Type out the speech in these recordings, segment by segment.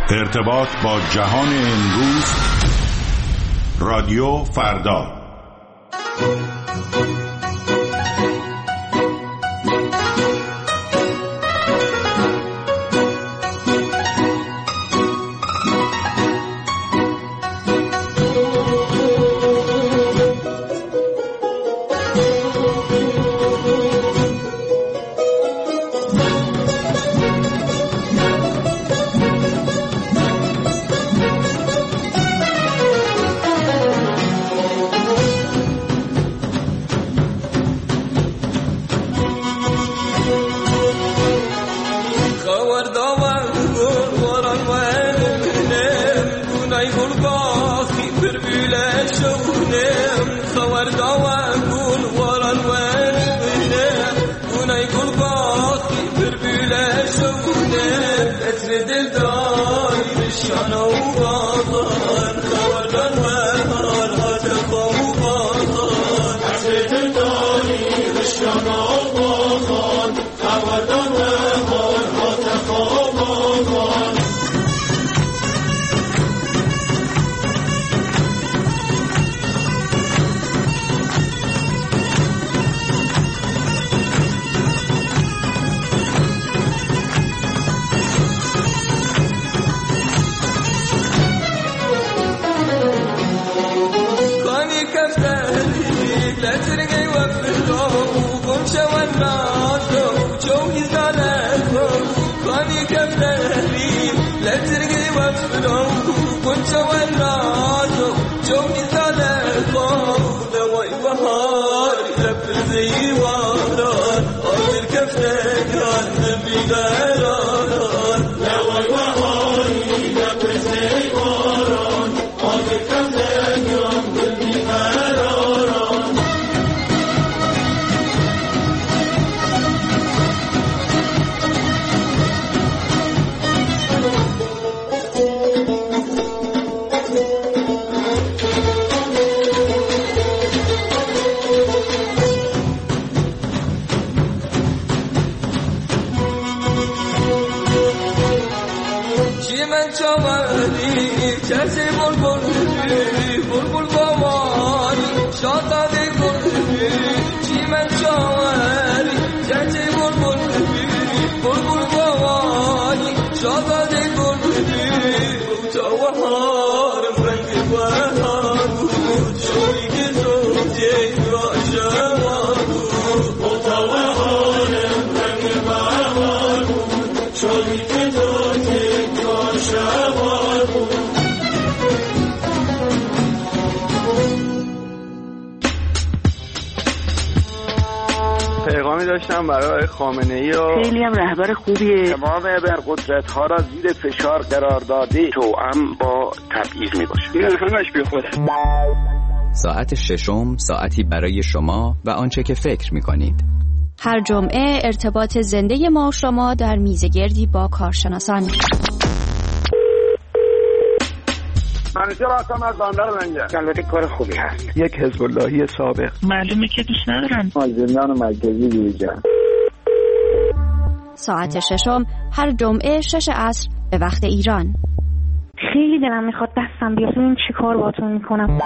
ارتباط با جهان امروز، رادیو فردا. پیغامی داشتم برای خامنه‌ای و خیلی هم رهبر خوبیه. تمام ابرقدرت‌ها را زیر فشار قرار داده توأم با تبعیض میباشه. این همش بیخوده. ساعت ششم، ساعتی برای شما و آنچه که فکر می‌کنید. هر جمعه ارتباط زنده ما و شما در میزگردی با کارشناسان. منیجر هستم از بندر لنگر. البته کار خوبی هست. یک حزب اللهی سابق. معلومه که دوست ندارم. زندان مرکزی دیجا. ساعت ششم هر جمعه 6 عصر به وقت ایران. خیلی دلم میخواد دستم بیاد ببینم چی کار باهاتون میکنم.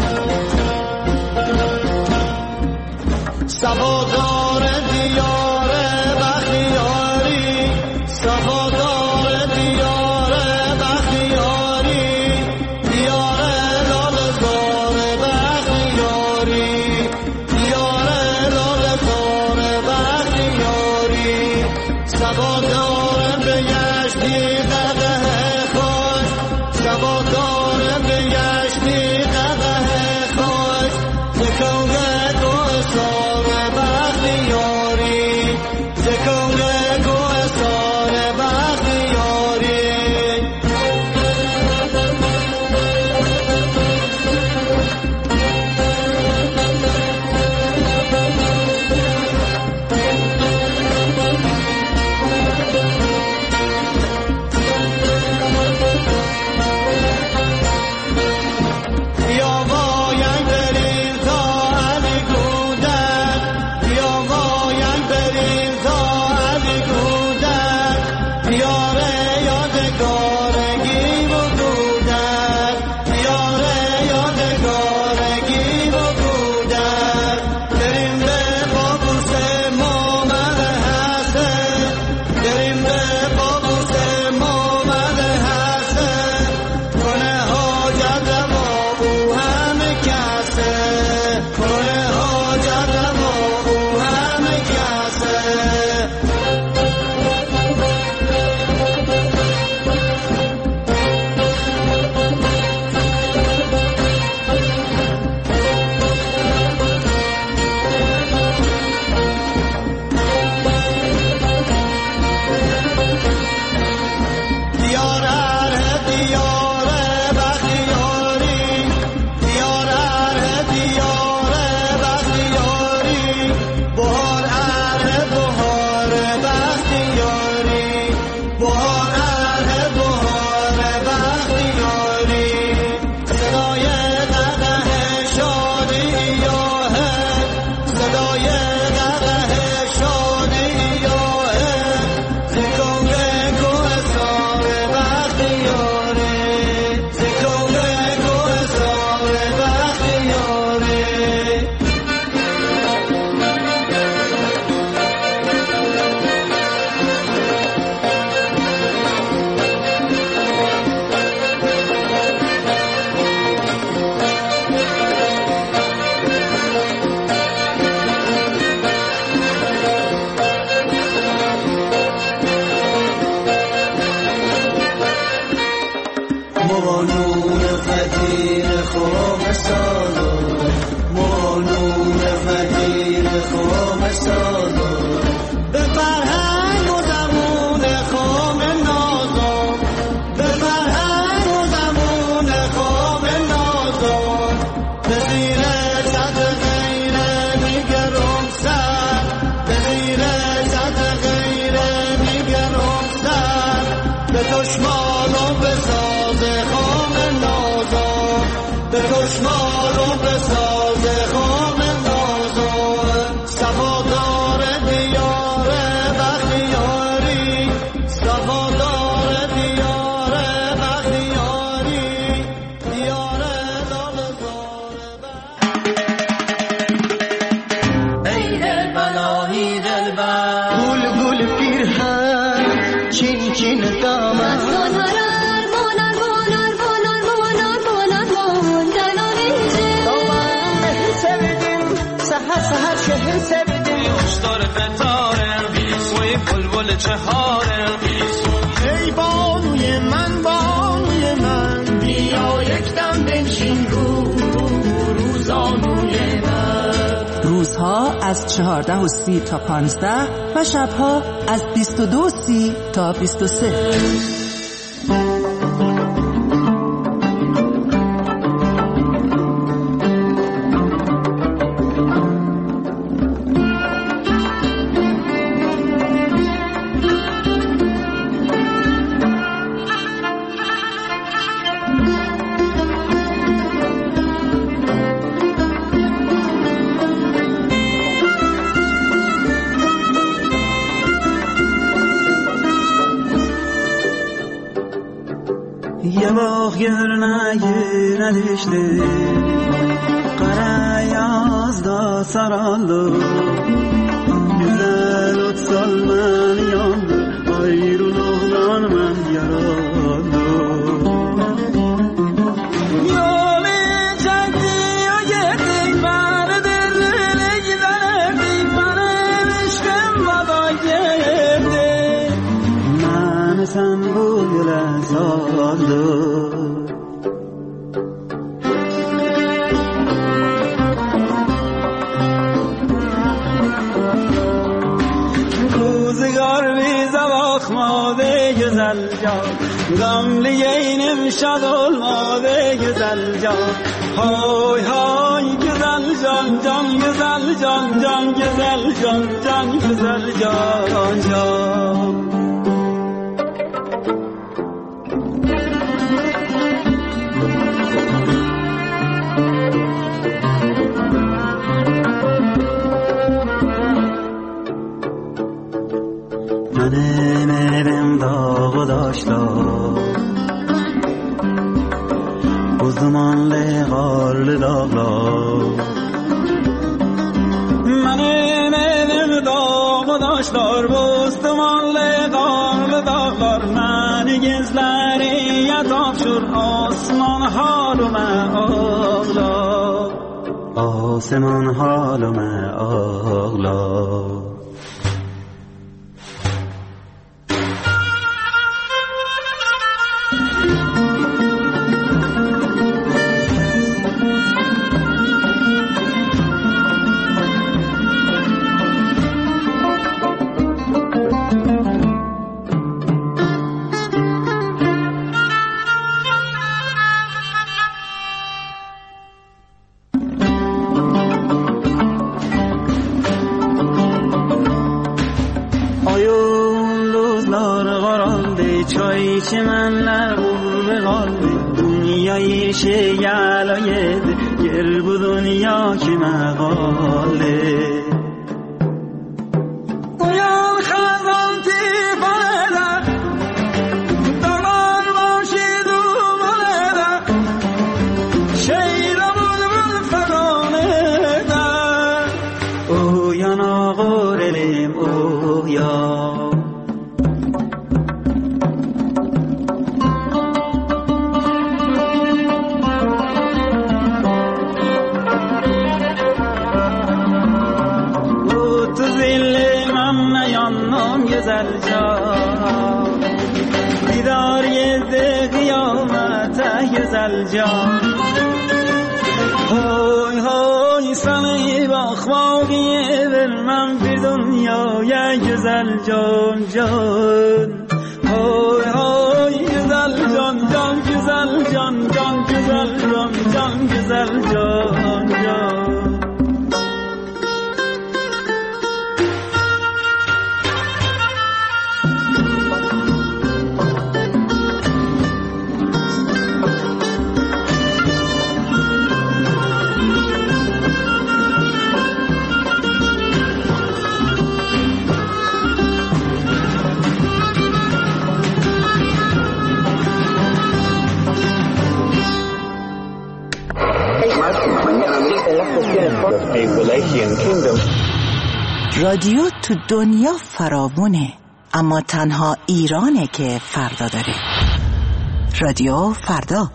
سوادار دیار نون فقیر خواب سالو ما نون فقیر خواب سالو به فرهنگ و زمون خواب نازو به فرهنگ و زمون خواب نازو به زیر زد غیره میگرم سر به زیر زد غیره میگرم سر به دشمن و به ساز خواب نازو به دشمن و به ساز خواب نازو صفادار دیار بختیاری صفادار دیار بختیاری دیار لالزار ای دلبلایی دلبر گل گل پیرهن چین چین دامن سهر شهر سبدیم خوشدار فتاره سوی بلبل چهاره ای بانوی من بیا یک دم بنشین روزانوی من. روزها از 14:30 تا 15 و شبها از 22:30 تا 23. Yerleşti Kara yazda saraldı Güzel ot salman yandı Ayrılıktan ben yaralı Yolu çekti o gitti Beni dizine giderdi Benim işkim bana geldi Beni sen bu yıla saldın güzel can Gamlı yeğenim şad olmadı güzel can Hay hay güzel can can güzel can can güzel can can güzel can can Benim dağı daşlar Bu zamanlı karlı dağlar Benim dağı daşlar Bu zamanlı karlı dağlar Beni gizleri yatapşur Osman halıme ağlar Osman halıme ağlar چمنler به قلبی دنیای شیعلایه گر bu dünya kime قاله uyan خزان تیفانه دمار باشی دومانه شیر بلبل فرانه uyan ağır elim uyan güzel can. Hoy hoy sana bakmağı vermem bir dünyaya güzel can can. Hoy hoy güzel can can güzel can can güzel can can güzel can can. رادیو تو دنیا فراوونه، اما تنها ایرانه که فردا داره. رادیو فردا.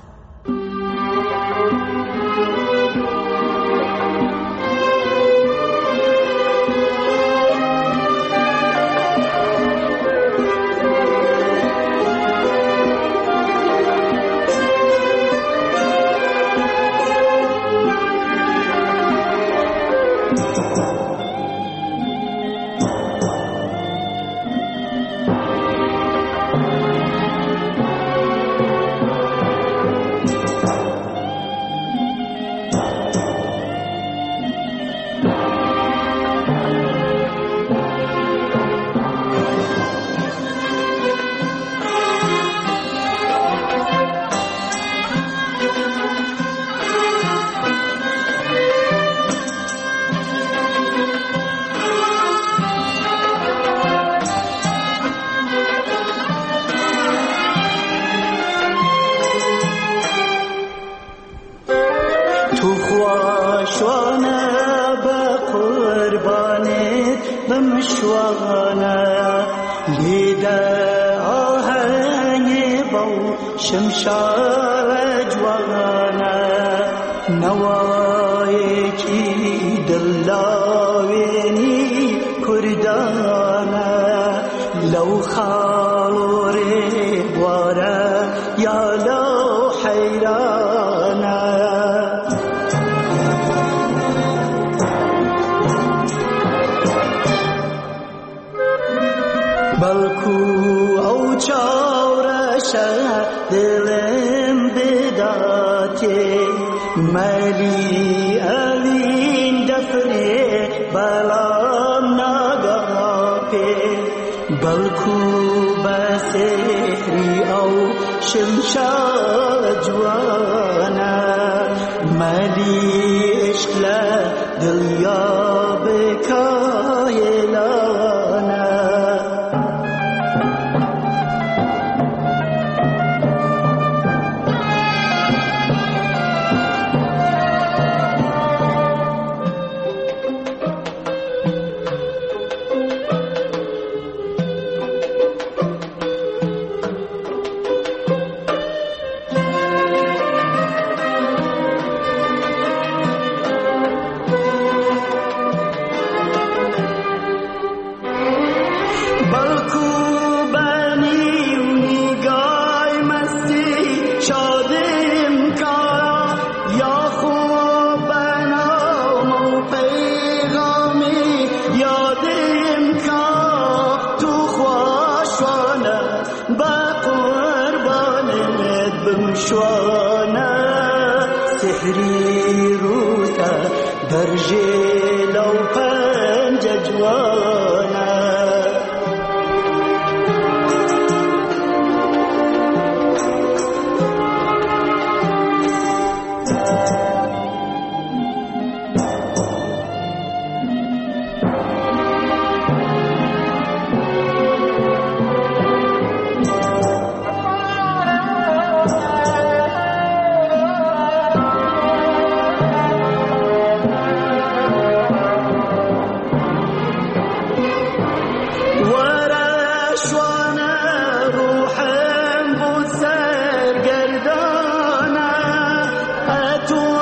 تو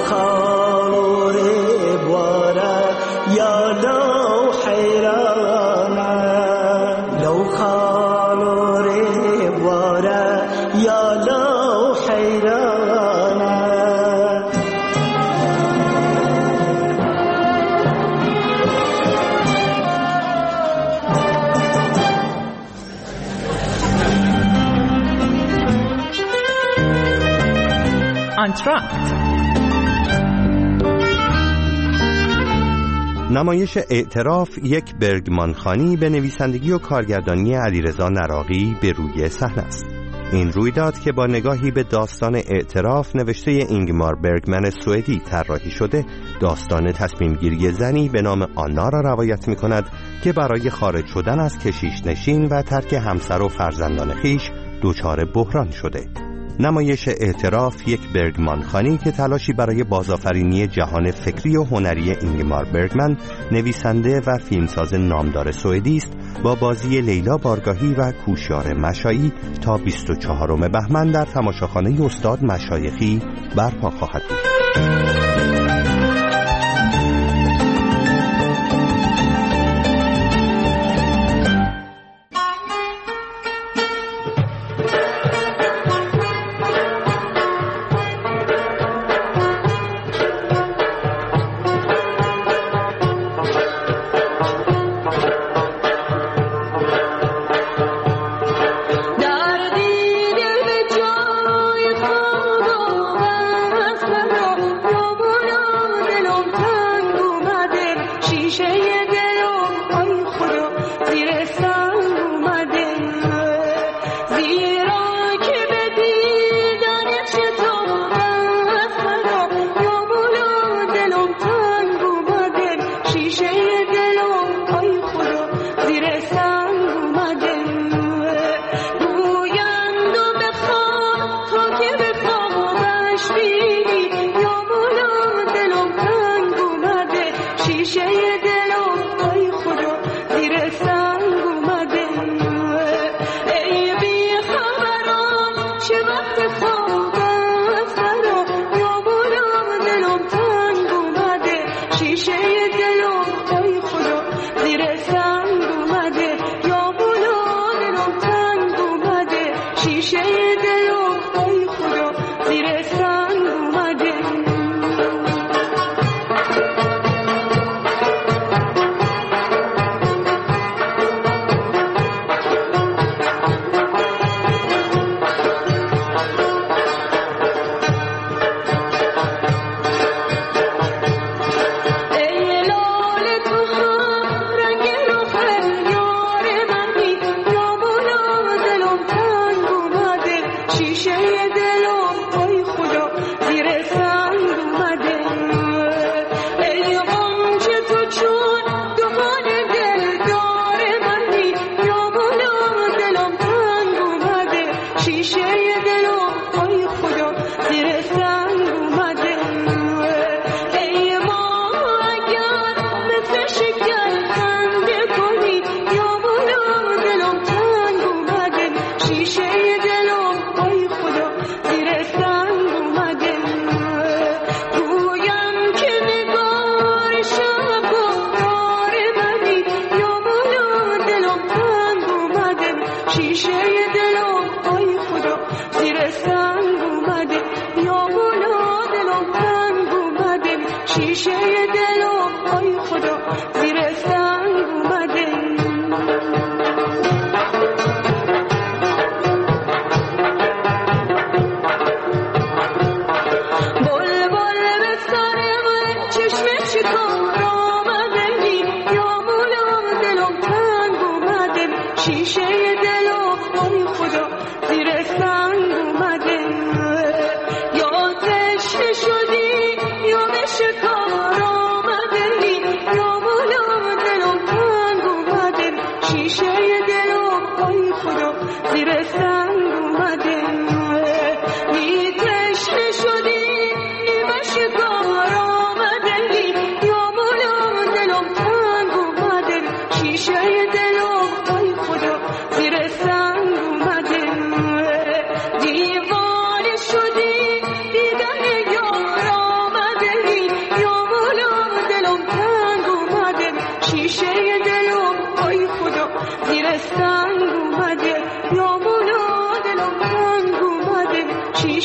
نمایش اعتراف یک برگمانخوانی به نویسندگی و کارگردانی علیرضا نراقی به روی صحنه است. این رویداد که با نگاهی به داستان اعتراف نوشته اینگمار برگمن سوئدی طراحی شده، داستان تصمیمگیری زنی به نام آنا را روایت می‌کند که برای خارج شدن از کشیش نشین و ترک همسر و فرزندان خویش دچار بحران شده. نمایش اعتراف یک برگمانخوانی که تلاشی برای بازآفرینی جهان فکری و هنری اینگمار برگمن، نویسنده و فیلمساز نامدار سوئدی است، با بازی لیلا بارگاهی و کوشار مشایی تا 24 بهمن در تماشاخانه استاد مشایخی برپا خواهد بود. شدی یا به شکار آمدنی یا مولا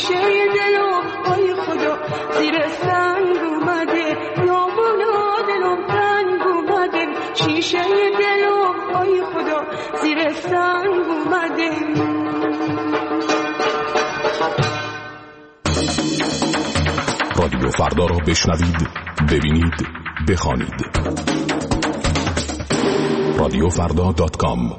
شیشه دلم ای خدا زیر سنگ اومده نامونا دلم تنگ اومده شیشه دلم ای خدا زیر سنگ اومده رادیو فردا را بشنوید، ببینید، بخوانید. radiofrda.com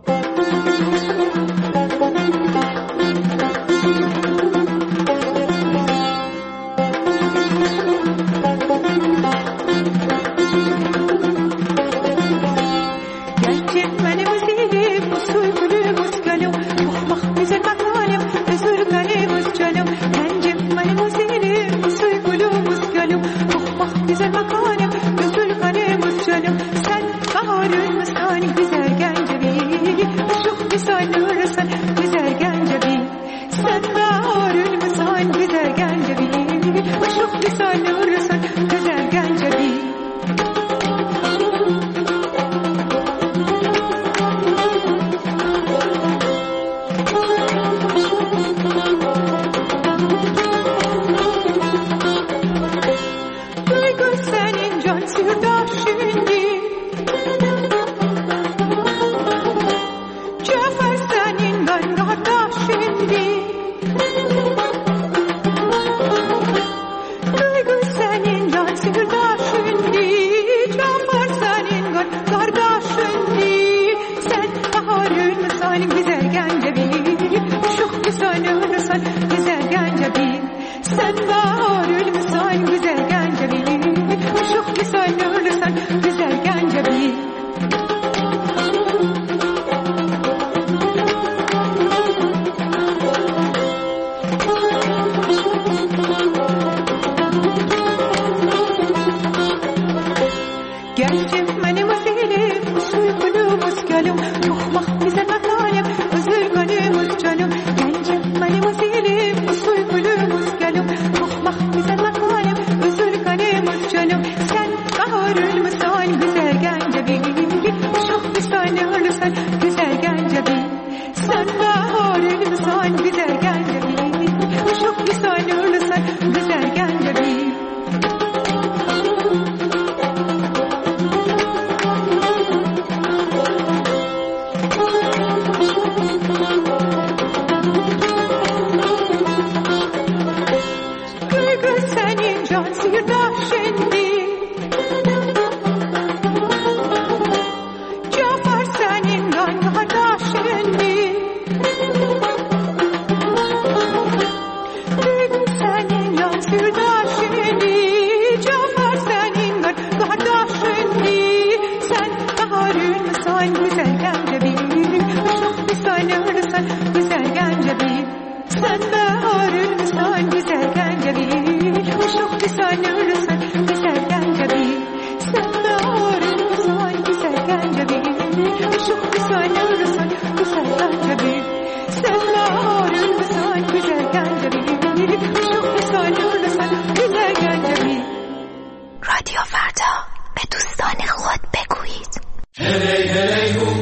رادیو فردا به دوستان خود بگویید. هلی هلی هو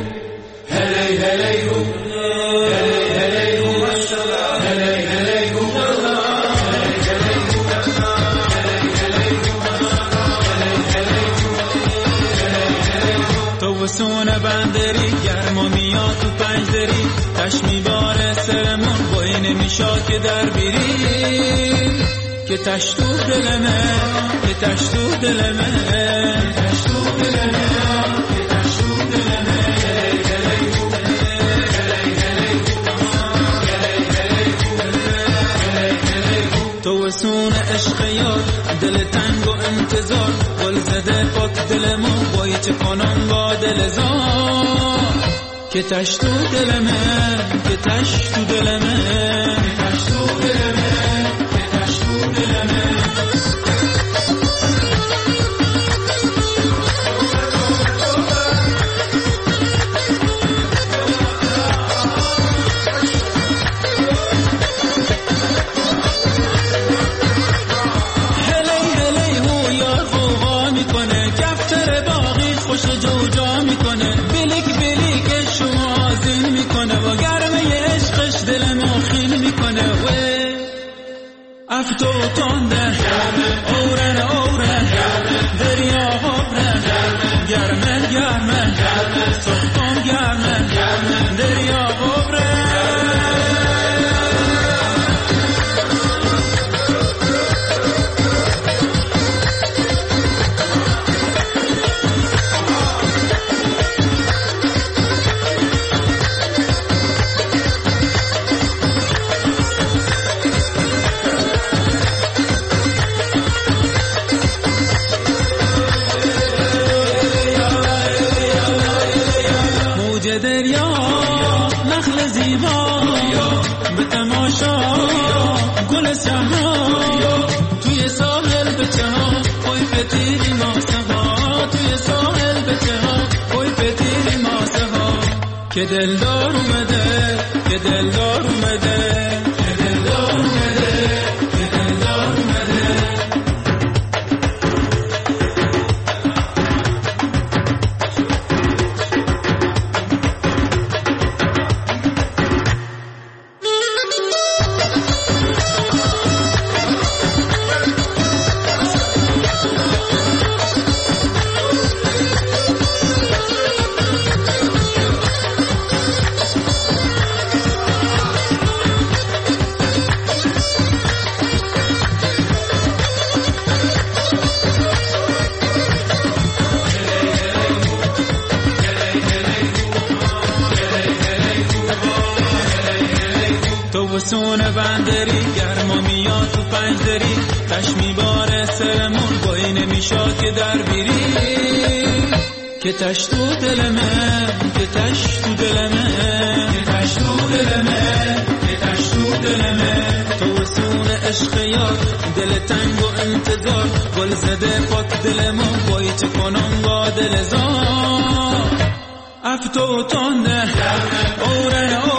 هلی هلی هو هلی هلی هو هلی هلی هو تو وسونه بندری گرم و میاد تو پنجدری تش میباره سرمون بایی نمیشاد که در بیری که تش تو دلمه که تش تو دلمه تش تو دلمه که تش تو دلمه تو وسون عشق یار دل تنگ و انتظار گل زده پاک دلمون بایی چه کنم با دل زار که تش تو دلمه که تش تو دلمه که تش تو دلمه که تش تو دلمه جوجا میکنه بلیک بلیک شما آزین میکنه و گرمه عشقش دلمو خیل میکنه که دلدار اومده، که دلدار اومده، که دلدار اومده، که دلدار اومده. سونه بندری گرما میاد تو پنجدری تش میباره سرمون بایی نمیشاد که در بیری که تش تو دلمه که تش تو دلمه که تش تو دلمه که تش تو دلمه تو سونه عشق یاد دل تنگ و انتظار گل زده پاک دلمون بایی چه کنم با دل زار افتو تانده اوره